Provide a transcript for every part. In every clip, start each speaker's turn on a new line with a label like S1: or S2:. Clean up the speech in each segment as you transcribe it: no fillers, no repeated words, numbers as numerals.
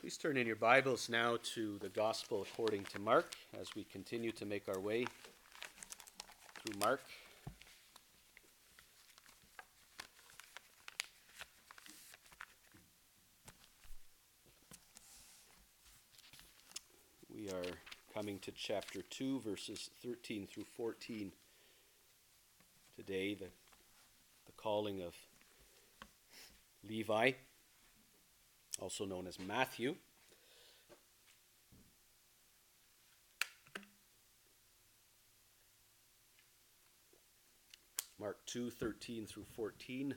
S1: Please turn in your Bibles now to the Gospel according to Mark as we continue to make our way through Mark. We are coming to chapter 2, verses 13 through 14 today, the calling of Levi, also known as Matthew. Mark 2, 13 through 14.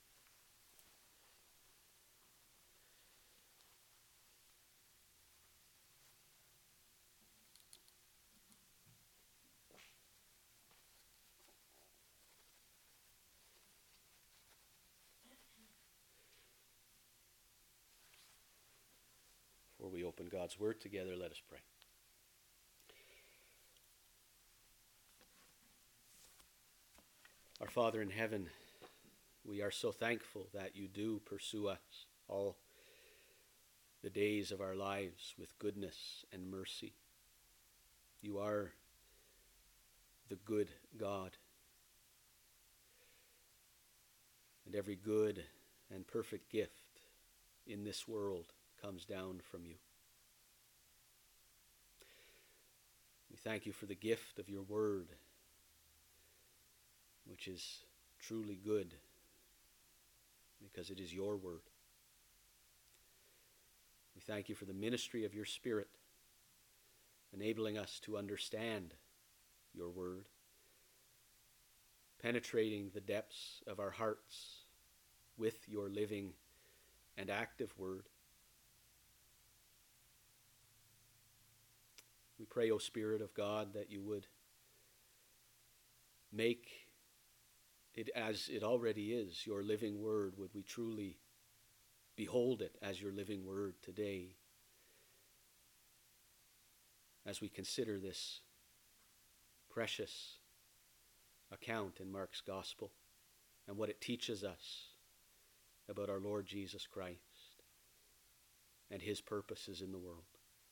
S1: Before we open God's Word together, let us pray. Our Father in heaven, we are so thankful that you do pursue us all the days of our lives with goodness and mercy. You are the good God, and every good and perfect gift in this world comes down from you. We thank you for the gift of your word, which is truly good because it is your word. We thank you for the ministry of your Spirit, enabling us to understand your word, penetrating the depths of our hearts with your living and active word. We pray, O Spirit of God, that you would make it as it already is, your living word. Would we truly behold it as your living word today as we consider this precious account in Mark's Gospel and what it teaches us about our Lord Jesus Christ and his purposes in the world.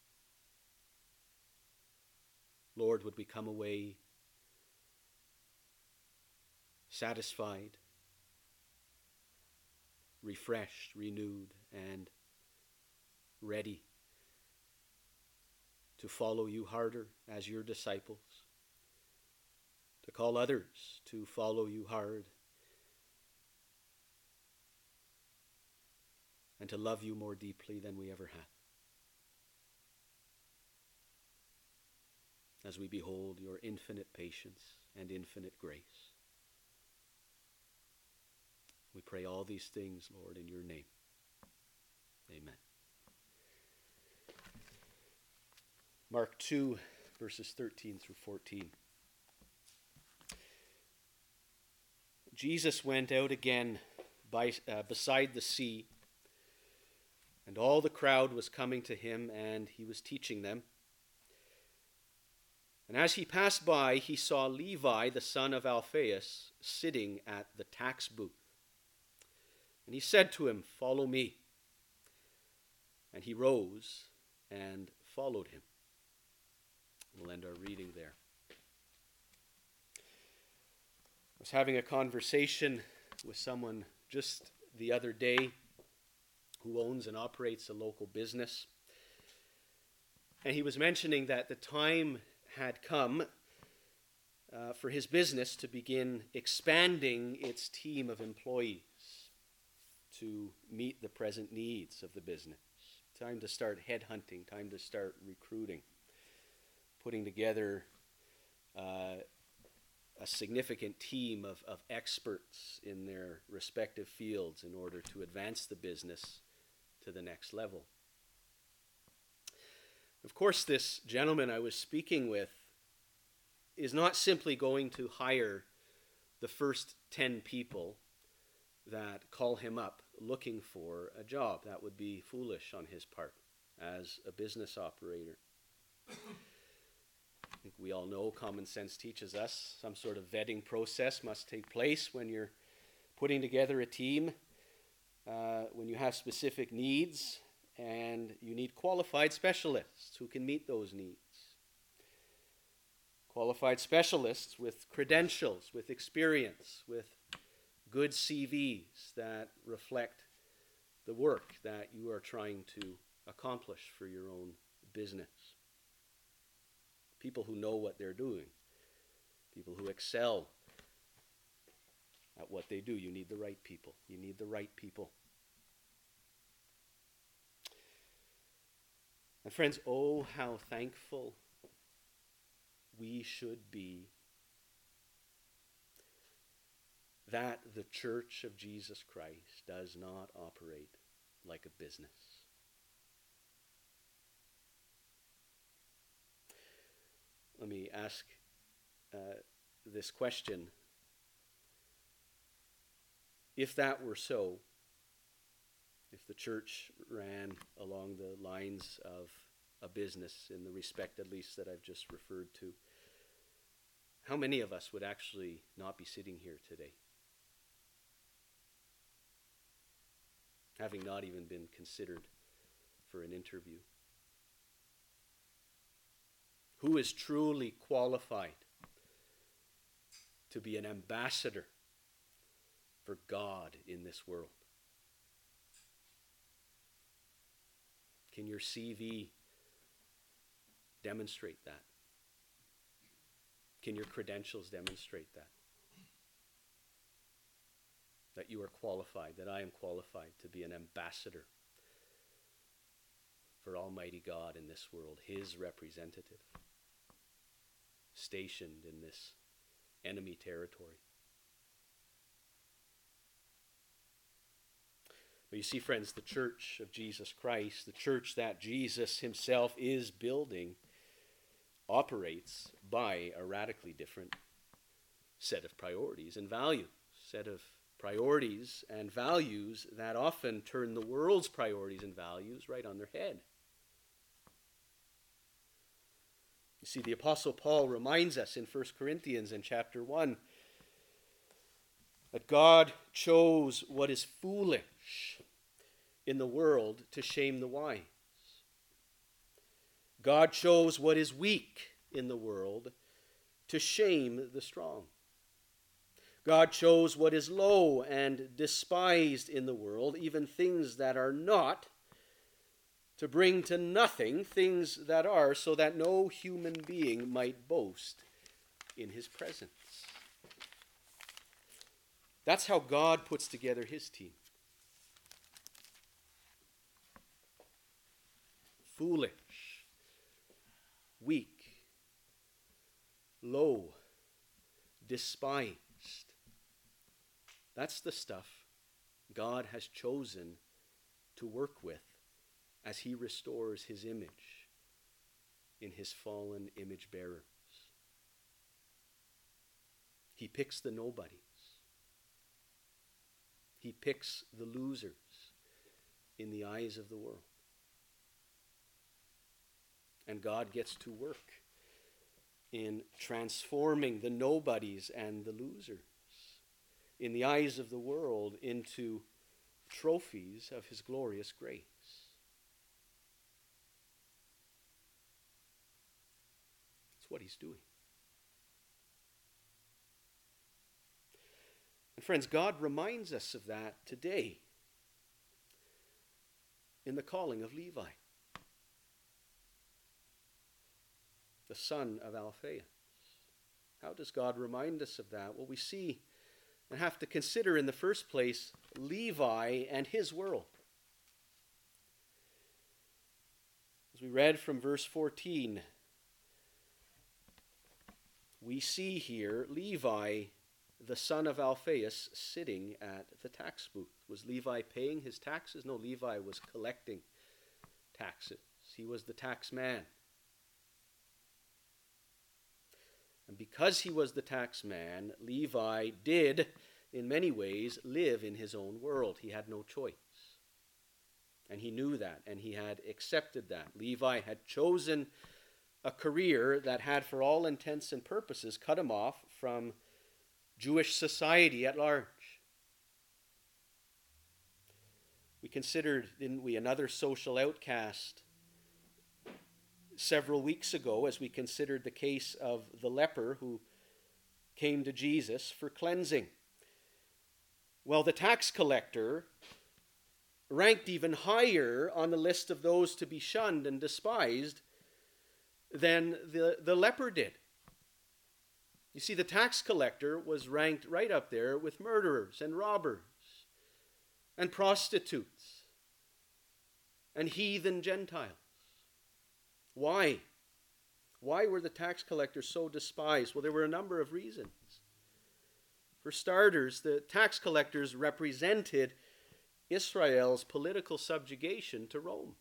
S1: Lord, would we come away satisfied, refreshed, renewed, and ready to follow you harder as your disciples, to call others to follow you hard, and to love you more deeply than we ever have. As we behold your infinite patience and infinite grace. We pray all these things, Lord, in your name. Amen. Mark 2, verses 13 through 14. Jesus went out again beside the sea, and all the crowd was coming to him, and he was teaching them. And as he passed by, he saw Levi, the son of Alphaeus, sitting at the tax booth. And he said to him, "Follow me." And he rose and followed him. We'll end our reading there. I was having a conversation with someone just the other day who owns and operates a local business. And he was mentioning that the time had come for his business to begin expanding its team of employees to meet the present needs of the business. Time to start headhunting, time to start recruiting, putting together a significant team of experts in their respective fields in order to advance the business to the next level. Of course, this gentleman I was speaking with is not simply going to hire the first 10 people that call him up looking for a job. That would be foolish on his part as a business operator. I think we all know common sense teaches us some sort of vetting process must take place when you're putting together a team, when you have specific needs and you need qualified specialists who can meet those needs. Qualified specialists with credentials, with experience, with good CVs that reflect the work that you are trying to accomplish for your own business. People who know what they're doing. People who excel at what they do. You need the right people. You need the right people. And friends, oh, how thankful we should be that the Church of Jesus Christ does not operate like a business. Let me ask this question. If that were so, if the church ran along the lines of a business in the respect at least that I've just referred to, how many of us would actually not be sitting here today? Having not even been considered for an interview. Who is truly qualified to be an ambassador for God in this world? Can your CV demonstrate that? Can your credentials demonstrate that? That you are qualified, that I am qualified to be an ambassador for Almighty God in this world, His representative, stationed in this enemy territory. But you see, friends, the Church of Jesus Christ, the church that Jesus Himself is building, operates by a radically different set of priorities and values, set of priorities and values that often turn the world's priorities and values right on their head. You see, the Apostle Paul reminds us in 1 Corinthians in chapter 1 that God chose what is foolish in the world to shame the wise. God chose what is weak in the world to shame the strong. God chose what is low and despised in the world, even things that are not, to bring to nothing things that are, so that no human being might boast in His presence. That's how God puts together His team. Foolish, weak, low, despised. That's the stuff God has chosen to work with as He restores His image in His fallen image bearers. He picks the nobodies. He picks the losers in the eyes of the world. And God gets to work in transforming the nobodies and the losers in the eyes of the world into trophies of His glorious grace. That's what He's doing. And friends, God reminds us of that today in the calling of Levi, the son of Alphaeus. How does God remind us of that? Well, we see and have to consider in the first place Levi and his world. As we read from verse 14, we see here Levi, the son of Alphaeus, sitting at the tax booth. Was Levi paying his taxes? No, Levi was collecting taxes. He was the tax man. And because he was the tax man, Levi did, in many ways, live in his own world. He had no choice. And he knew that, and he had accepted that. Levi had chosen a career that had, for all intents and purposes, cut him off from Jewish society at large. We considered, didn't we, another social outcast several weeks ago as we considered the case of the leper who came to Jesus for cleansing. Well, the tax collector ranked even higher on the list of those to be shunned and despised than the leper did. You see, the tax collector was ranked right up there with murderers and robbers and prostitutes and heathen Gentiles. Why? Why were the tax collectors so despised? Well, there were a number of reasons. For starters, the tax collectors represented Israel's political subjugation to Rome.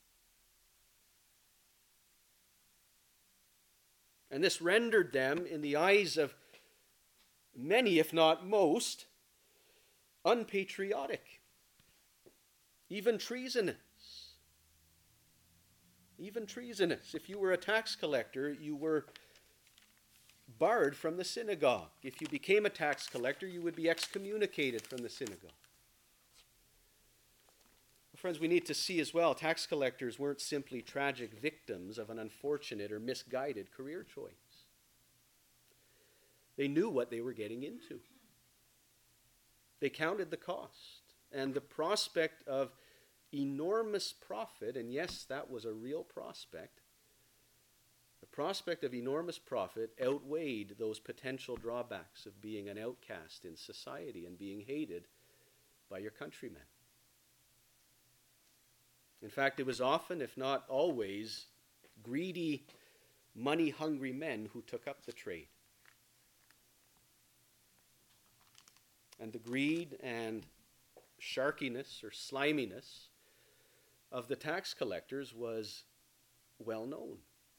S1: And this rendered them, in the eyes of many, if not most, unpatriotic, even treasonous. Even treasonous. If you were a tax collector, you were barred from the synagogue. If you became a tax collector, you would be excommunicated from the synagogue. Friends, we need to see as well, tax collectors weren't simply tragic victims of an unfortunate or misguided career choice. They knew what they were getting into. They counted the cost and the prospect of enormous profit, and yes, that was a real prospect. The prospect of enormous profit outweighed those potential drawbacks of being an outcast in society and being hated by your countrymen. In fact, it was often, if not always, greedy, money-hungry men who took up the trade. And the greed and sharkiness or sliminess of the tax collectors was well known.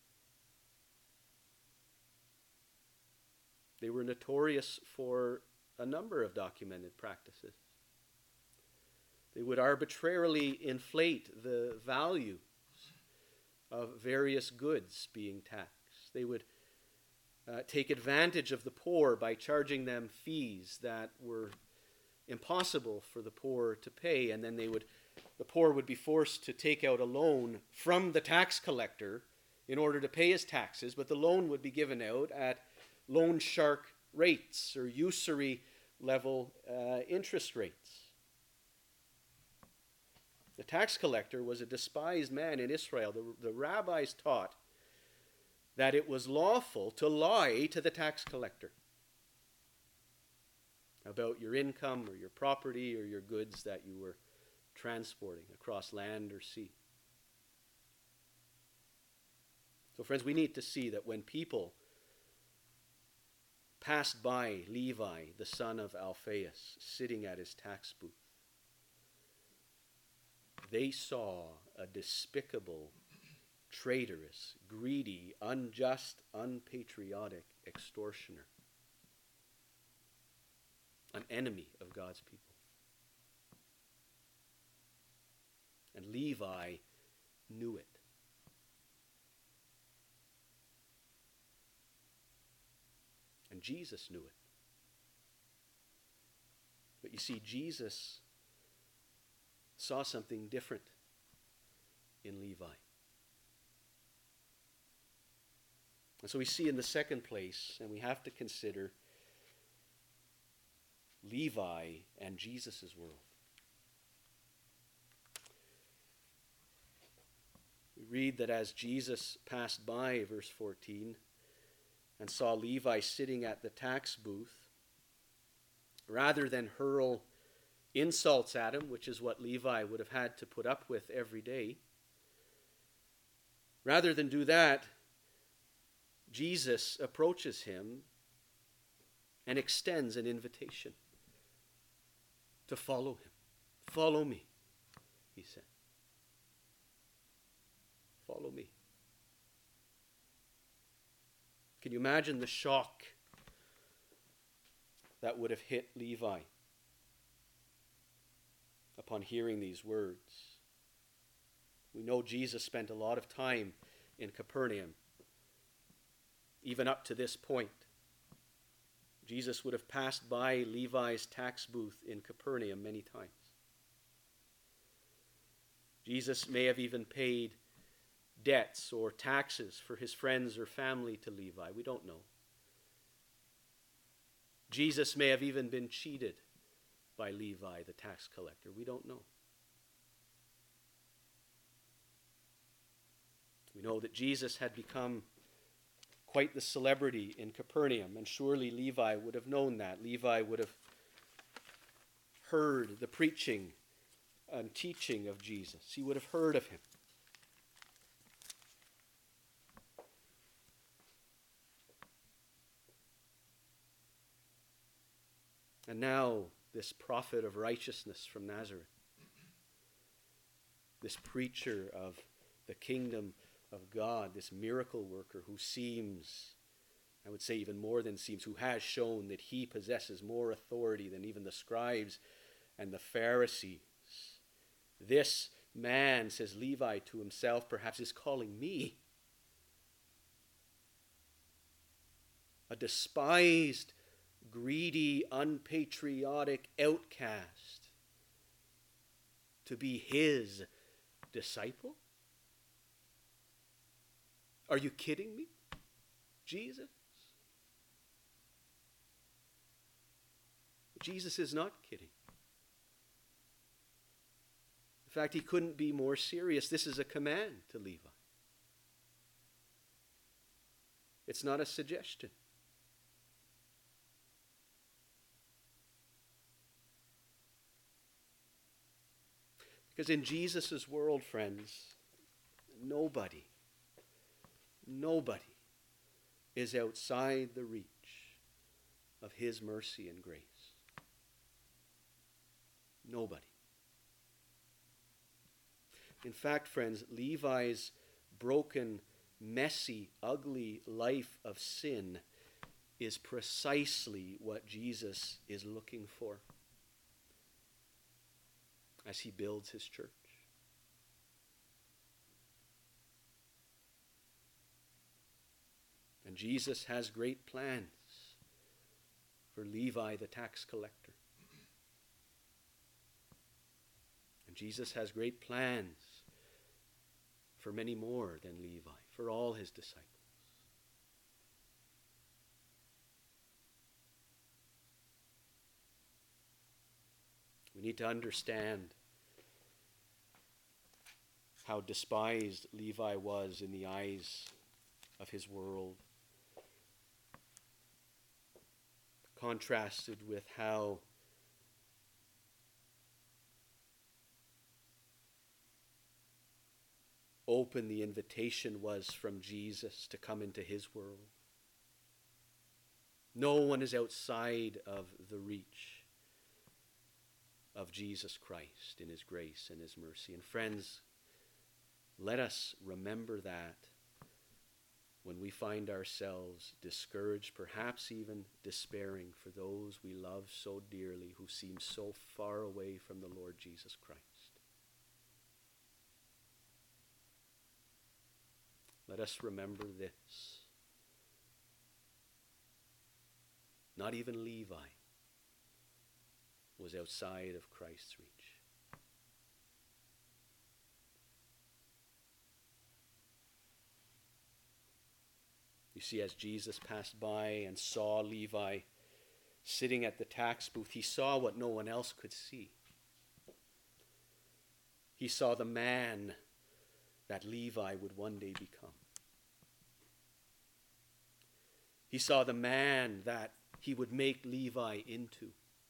S1: They were notorious for a number of documented practices. They would arbitrarily inflate the values of various goods being taxed. They would take advantage of the poor by charging them fees that were impossible for the poor to pay, and then the poor would be forced to take out a loan from the tax collector in order to pay his taxes, but the loan would be given out at loan shark rates or usury level interest rates. The tax collector was a despised man in Israel. The rabbis taught that it was lawful to lie to the tax collector about your income or your property or your goods that you were transporting across land or sea. So friends, we need to see that when people passed by Levi, the son of Alphaeus, sitting at his tax booth, they saw a despicable, traitorous, greedy, unjust, unpatriotic extortioner, an enemy of God's people. And Levi knew it. And Jesus knew it. But you see, Jesus saw something different in Levi. And so we see in the second place, and we have to consider Levi and Jesus' world. We read that as Jesus passed by, verse 14, and saw Levi sitting at the tax booth, rather than hurl insults at him, which is what Levi would have had to put up with every day, rather than do that, Jesus approaches him and extends an invitation to follow him. Follow me, he said. Follow me. Can you imagine the shock that would have hit Levi upon hearing these words? We know Jesus spent a lot of time in Capernaum. Even up to this point, Jesus would have passed by Levi's tax booth in Capernaum many times. Jesus may have even paid debts or taxes for his friends or family to Levi. We don't know. Jesus may have even been cheated by Levi, the tax collector. We don't know. We know that Jesus had become quite the celebrity in Capernaum, and surely Levi would have known that. Levi would have heard the preaching and teaching of Jesus. He would have heard of him. And now, this prophet of righteousness from Nazareth, this preacher of the kingdom of God, this miracle worker who seems, I would say even more than seems, who has shown that he possesses more authority than even the scribes and the Pharisees. This man, says Levi to himself, perhaps is calling me, a despised, greedy, unpatriotic outcast, to be his disciple? Are you kidding me, Jesus? Jesus is not kidding. In fact, he couldn't be more serious. This is a command to Levi. It's not a suggestion. Because in Jesus' world, friends, nobody is outside the reach of his mercy and grace. Nobody. In fact, friends, Levi's broken, messy, ugly life of sin is precisely what Jesus is looking for as he builds his church. And Jesus has great plans for Levi the tax collector. And Jesus has great plans for many more than Levi, for all his disciples. We need to understand how despised Levi was in the eyes of his world, contrasted with how open the invitation was from Jesus to come into his world. No one is outside of the reach of Jesus Christ in his grace and his mercy. And friends, let us remember that when we find ourselves discouraged, perhaps even despairing for those we love so dearly who seem so far away from the Lord Jesus Christ. Let us remember this. Not even Levi was outside of Christ's reach. You see, as Jesus passed by and saw Levi sitting at the tax booth, he saw what no one else could see. He saw the man that Levi would one day become. He saw the man that he would make Levi into.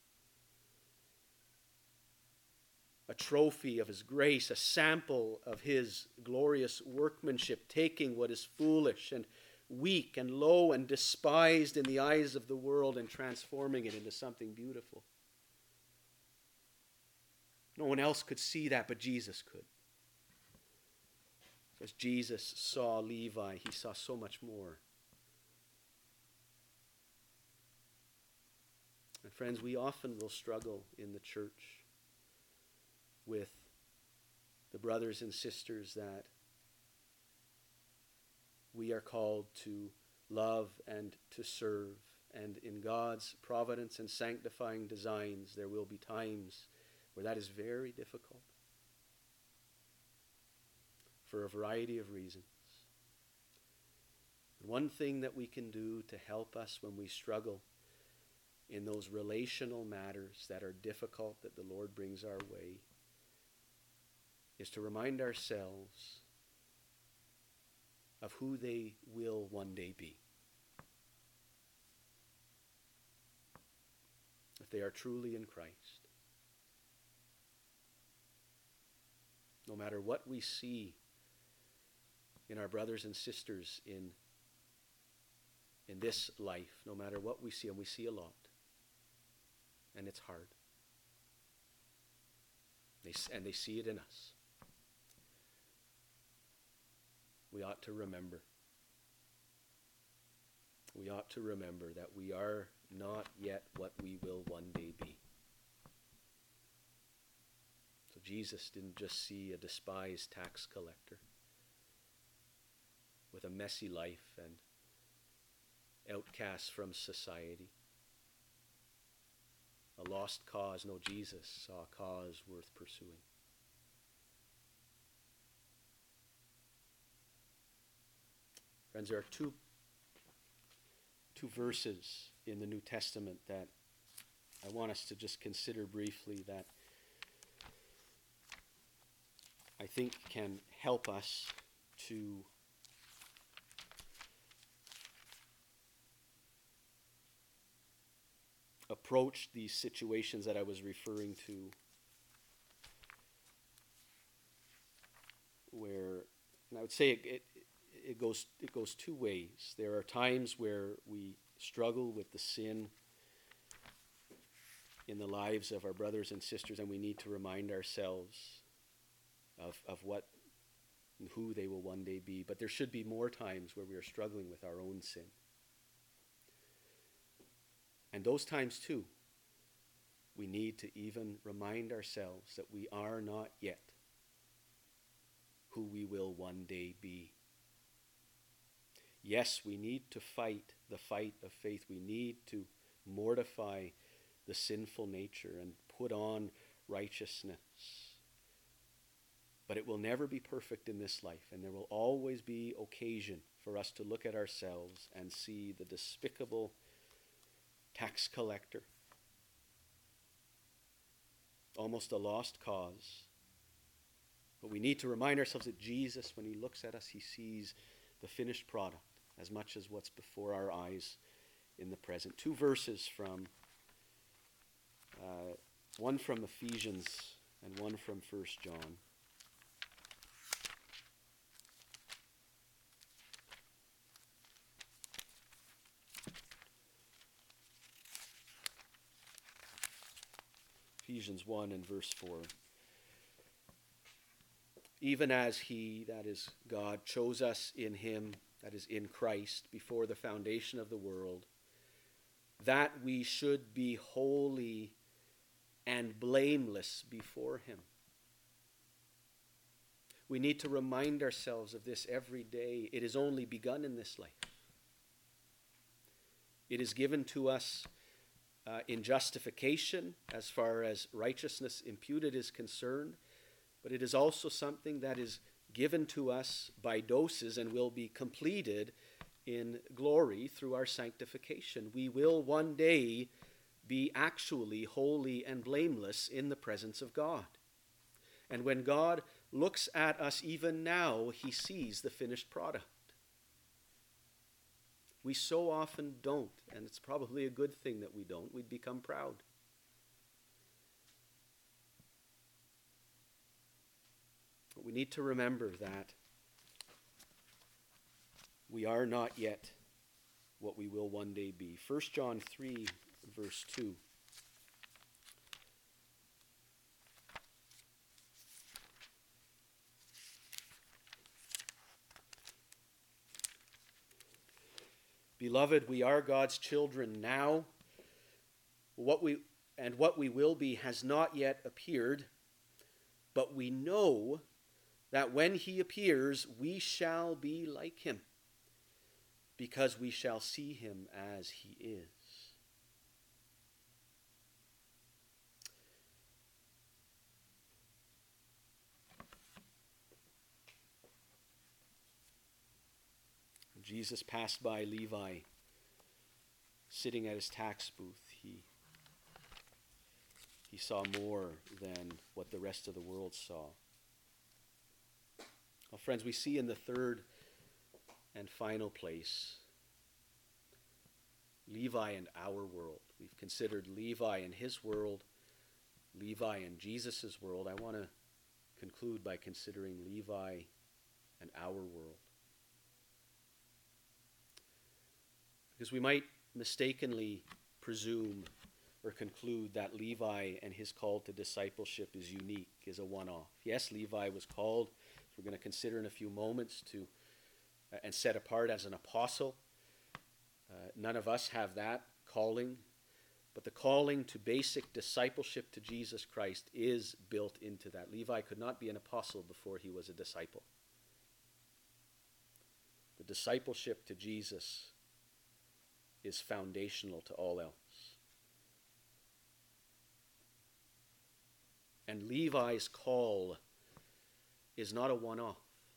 S1: A trophy of his grace, a sample of his glorious workmanship, taking what is foolish and weak and low and despised in the eyes of the world and transforming it into something beautiful. No one else could see that, but Jesus could. As Jesus saw Levi, he saw so much more. And friends, we often will struggle in the church with the brothers and sisters that we are called to love and to serve. And in God's providence and sanctifying designs, there will be times where that is very difficult. for a variety of reasons. One thing that we can do to help us when we struggle in those relational matters that are difficult that the Lord brings our way is to remind ourselves of who they will one day be. If they are truly in Christ. No matter what we see in our brothers and sisters in this life, no matter what we see, and we see a lot, and it's hard. And they see it in us. We ought to remember. We ought to remember that we are not yet what we will one day be. So Jesus didn't just see a despised tax collector with a messy life and outcast from society. A lost cause. No, Jesus saw a cause worth pursuing. Friends, there are two verses in the New Testament that I want us to just consider briefly that I think can help us to approach these situations that I was referring to, where, and I would say it goes two ways. There are times where we struggle with the sin in the lives of our brothers and sisters, and we need to remind ourselves of what and who they will one day be. But there should be more times where we are struggling with our own sin. And those times too, we need to even remind ourselves that we are not yet who we will one day be. Yes, we need to fight the fight of faith. We need to mortify the sinful nature and put on righteousness. But it will never be perfect in this life, and there will always be occasion for us to look at ourselves and see the despicable tax collector, almost a lost cause. But we need to remind ourselves that Jesus, when he looks at us, he sees the finished product as much as what's before our eyes in the present. Two verses from, one from Ephesians and one from 1 John. Ephesians 1 and verse 4. Even as he, that is God, chose us in him, that is in Christ, before the foundation of the world, that we should be holy and blameless before him. We need to remind ourselves of this every day. It is only begun in this life. It is given to us in justification as far as righteousness imputed is concerned, but it is also something that is given to us by doses and will be completed in glory through our sanctification. We will one day be actually holy and blameless in the presence of God. And when God looks at us even now, he sees the finished product. We so often don't, and it's probably a good thing that we don't. We'd become proud. But we need to remember that we are not yet what we will one day be. 1 John 3, verse 2. Beloved, we are God's children now. What we will be has not yet appeared, but we know that when he appears, we shall be like him, because we shall see him as he is. Jesus passed by Levi sitting at his tax booth. He saw more than what the rest of the world saw. Well, friends, we see in the third and final place Levi and our world. We've considered Levi and his world, Levi and Jesus' world. I want to conclude by considering Levi and our world. Because we might mistakenly presume or conclude that Levi and his call to discipleship is unique, is a one-off. Yes, Levi was called, as we're going to consider in a few moments, to and set apart as an apostle. None of us have that calling, but the calling to basic discipleship to Jesus Christ is built into that. Levi could not be an apostle before he was a disciple. The discipleship to Jesus is foundational to all else. And Levi's call is not a one-off.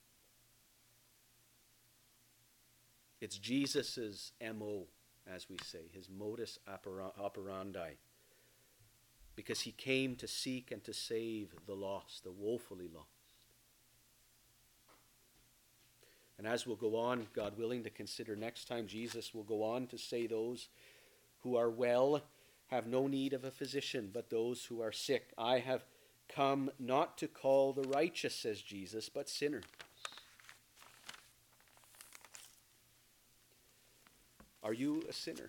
S1: It's Jesus' MO, as we say, his modus operandi. Because he came to seek and to save the lost, the woefully lost. And as we'll go on, God willing, to consider next time, Jesus will go on to say those who are well have no need of a physician, but those who are sick. I have come not to call the righteous, says Jesus, but sinners. Are you a sinner?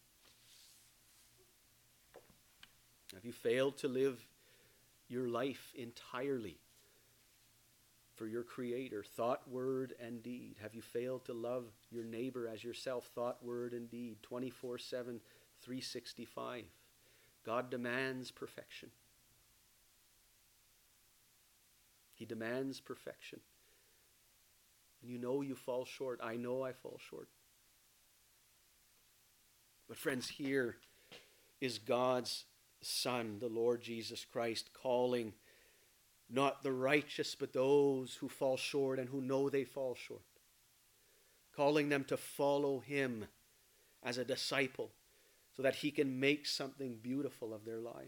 S1: Have you failed to live your life entirely for your Creator, thought, word, and deed? Have you failed to love your neighbor as yourself, thought, word, and deed, 24/7, 365? God demands perfection. He demands perfection. And you know you fall short. I know I fall short. But friends, here is God's Son, the Lord Jesus Christ, calling not the righteous, but those who fall short and who know they fall short. Calling them to follow him as a disciple so that he can make something beautiful of their lives.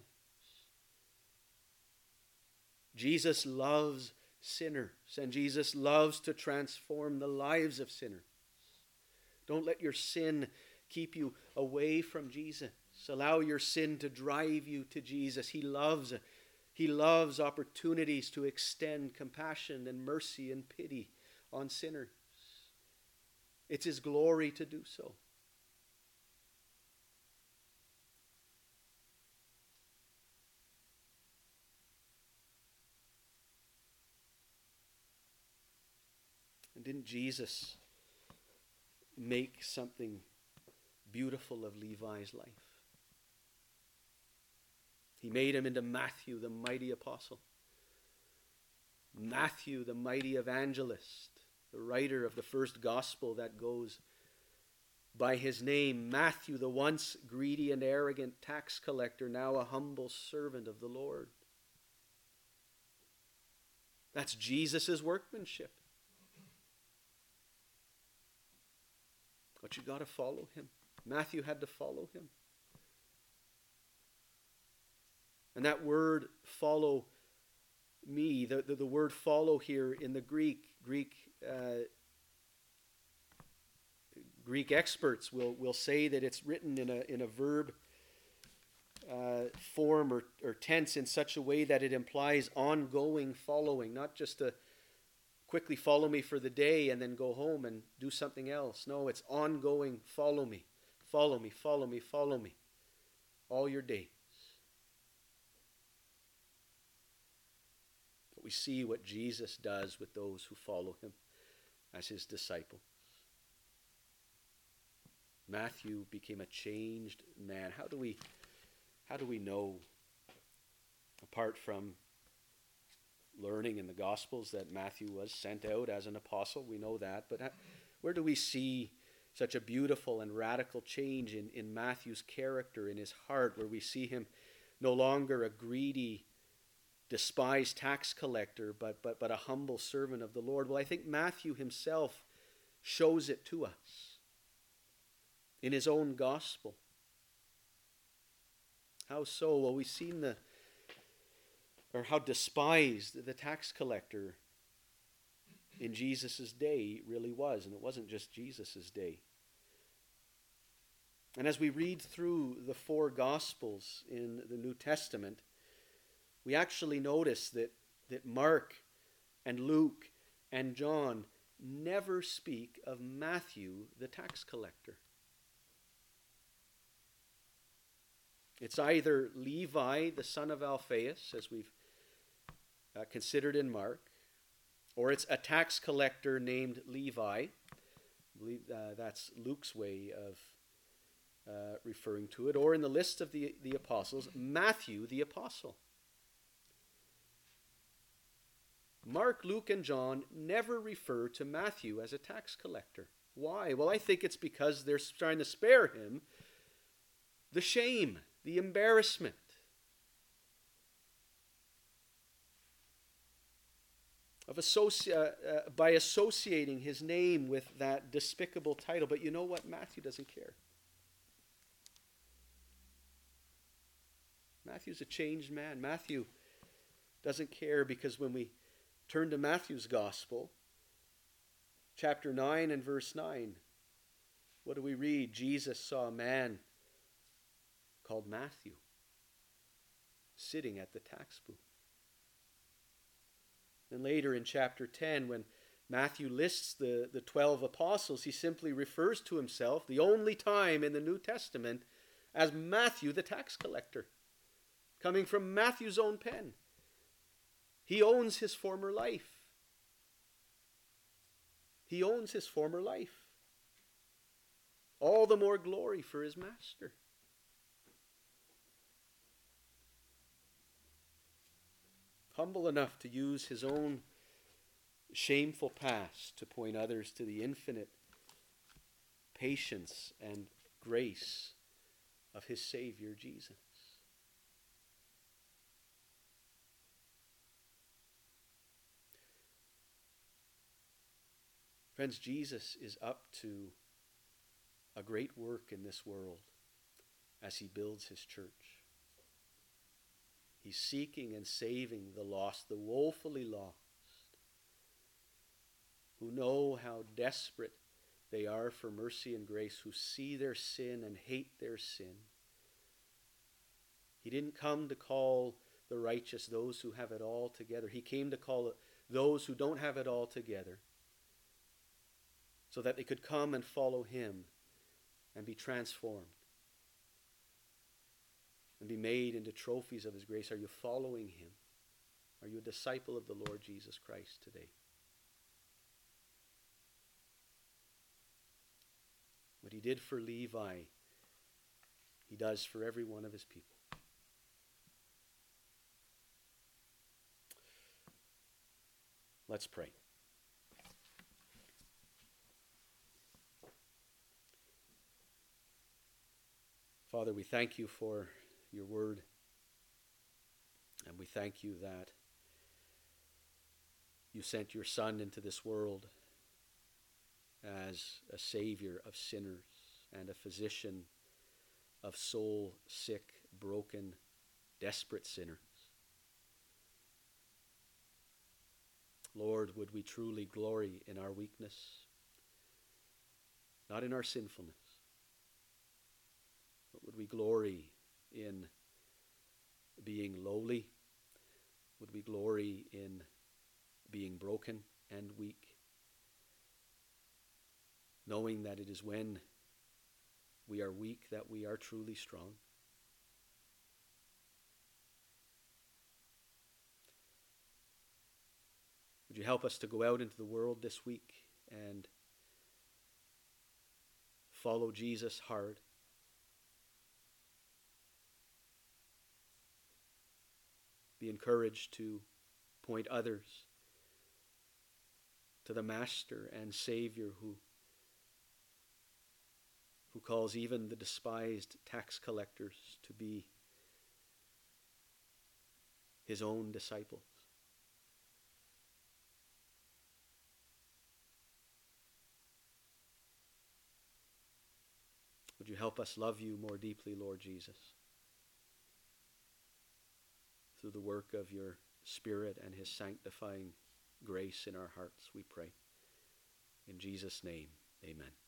S1: Jesus loves sinners, and Jesus loves to transform the lives of sinners. Don't let your sin keep you away from Jesus. Allow your sin to drive you to Jesus. He loves opportunities to extend compassion and mercy and pity on sinners. It's his glory to do so. And didn't Jesus make something beautiful of Levi's life? He made him into Matthew, the mighty apostle. Matthew, the mighty evangelist, the writer of the first gospel that goes by his name. Matthew, the once greedy and arrogant tax collector, now a humble servant of the Lord. That's Jesus' workmanship. But you got to follow him. Matthew had to follow him. And that word follow me, the word follow here in the Greek experts will say that it's written in a verb form or tense in such a way that it implies ongoing following, not just a quickly follow me for the day and then go home and do something else. No, it's ongoing follow me, follow me, follow me, follow me, all your days. But we see what Jesus does with those who follow him as his disciple. Matthew became a changed man. How do we know, apart from learning in the Gospels, that Matthew was sent out as an apostle? We know that. But where do we see such a beautiful and radical change in Matthew's character, in his heart, where we see him no longer a greedy, despised tax collector, but a humble servant of the Lord? Well, I think Matthew himself shows it to us in his own gospel. How so? Well, we've seen how despised the tax collector in Jesus' day really was. And it wasn't just Jesus' day. And as we read through the 4 Gospels in the New Testament, we actually notice that Mark and Luke and John never speak of Matthew, the tax collector. It's either Levi, the son of Alphaeus, as we've considered in Mark, or it's a tax collector named Levi. I believe that's Luke's way of referring to it. Or in the list of the apostles, Matthew the apostle. Mark, Luke, and John never refer to Matthew as a tax collector. Why? Well, I think it's because they're trying to spare him the shame, the embarrassment of by associating his name with that despicable title. But you know what? Matthew doesn't care. Matthew's a changed man. Matthew doesn't care, because when we turn to Matthew's Gospel, chapter 9 and verse 9, what do we read? Jesus saw a man called Matthew sitting at the tax booth. And later in chapter 10, when Matthew lists the 12 apostles, he simply refers to himself, the only time in the New Testament, as Matthew the tax collector, coming from Matthew's own pen. He owns his former life. He owns his former life. All the more glory for his master. Humble enough to use his own shameful past to point others to the infinite patience and grace of his Savior Jesus. Friends, Jesus is up to a great work in this world as he builds his church. He's seeking and saving the lost, the woefully lost, who know how desperate they are for mercy and grace, who see their sin and hate their sin. He didn't come to call the righteous those who have it all together. He came to call those who don't have it all together, so that they could come and follow him and be transformed and be made into trophies of his grace. Are you following him? Are you a disciple of the Lord Jesus Christ today? What he did for Levi, he does for every one of his people. Let's pray. Father, we thank you for your word, and we thank you that you sent your Son into this world as a Savior of sinners and a physician of soul-sick, broken, desperate sinners. Lord, would we truly glory in our weakness, not in our sinfulness, but would we glory in being lowly? Would we glory in being broken and weak, knowing that it is when we are weak that we are truly strong? Would you help us to go out into the world this week and follow Jesus hard? Be encouraged to point others to the Master and Savior who calls even the despised tax collectors to be his own disciples. Would you help us love you more deeply, Lord Jesus, through the work of your Spirit and his sanctifying grace in our hearts, we pray. In Jesus' name, amen.